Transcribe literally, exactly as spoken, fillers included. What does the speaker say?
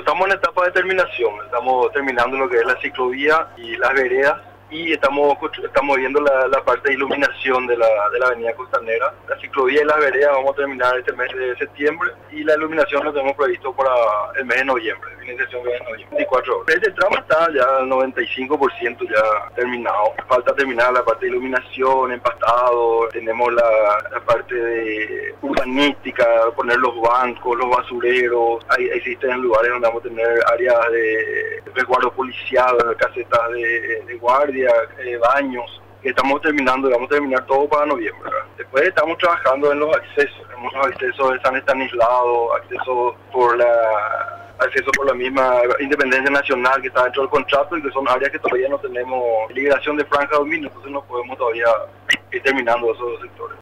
estamos en etapa de terminación, estamos terminando lo que es la ciclovía y las veredas y estamos estamos viendo la, la parte de iluminación de la, de la avenida Costanera. La ciclovía y las veredas vamos a terminar este mes de septiembre y la iluminación lo tenemos previsto para el mes de noviembre, finalización del mes de noviembre, veinticuatro horas. Este tramo está ya al noventa y cinco por ciento ya terminado. Falta terminar la parte de iluminación, empastado, tenemos la, la parte de urbanística, poner los bancos, los basureros. Hay, existen lugares donde vamos a tener áreas de resguardo policial, casetas de, de guardia, eh, baños, que estamos terminando, vamos a terminar todo para noviembre, ¿verdad? Después estamos trabajando en los accesos, tenemos los accesos de San Estanislao, acceso por la acceso por la misma Independencia Nacional que está dentro del contrato y que son áreas que todavía no tenemos liberación de franja de dominio, entonces no podemos todavía ir terminando esos sectores.